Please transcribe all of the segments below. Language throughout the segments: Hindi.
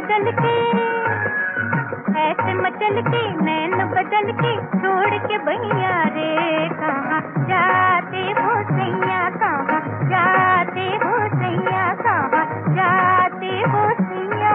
बदल के, ऐसे मचल के नैन बदल के, छोड़ के भैया रे कहाँ जाते हो सैया, कहाँ जाते हो सैया, कहाँ जाते हो सैया।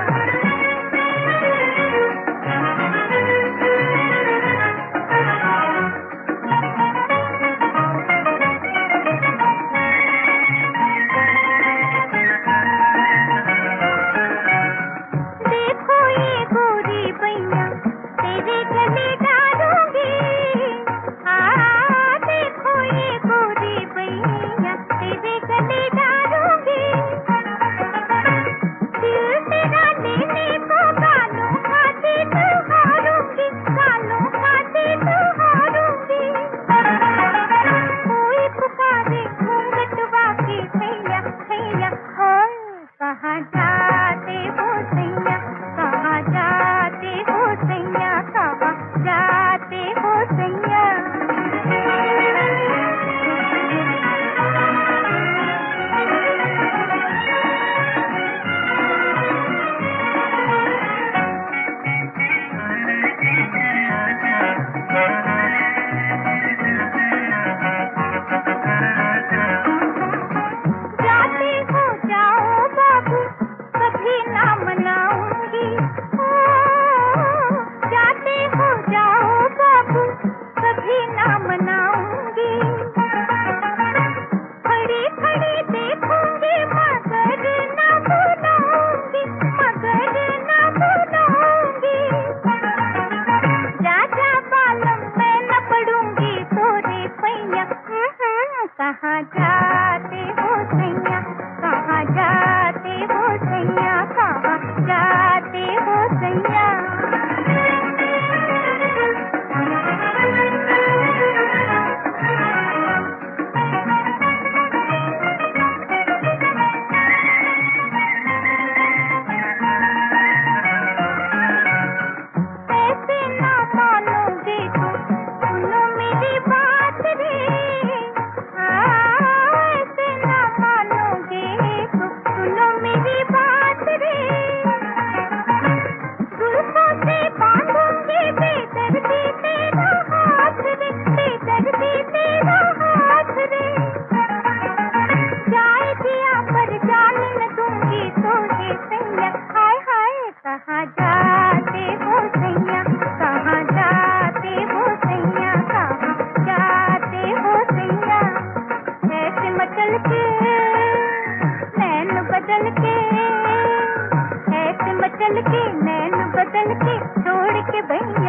कहाँ जाते हो सैया, कहाँ जाते हो सैया, कहाँ जाते हो सैया। कहाँ जाते हो सैया, कहाँ जाते हो सैया, कहाँ जाते हो सैया। ऐसे ना मानोगे तो सुनो मेरी बात रे, ऐसे ना मानोगे तो सुनो मेरी बात रे। जुल्फों से बांधूंगी बेदर्दी तेरा हाथ रे, बेदर्दी तेरा हाथ रे। जाए दिया पर जान न दूंगी तोहे सैया, हाय हाय कहाँ जाते हो सैया, कहाँ जाते हो सैया, कहाँ जाते हो सैया। ऐसे मचल के नैन बदल के, ऐसे मचल के नैन बदल के, छोड़ के भैया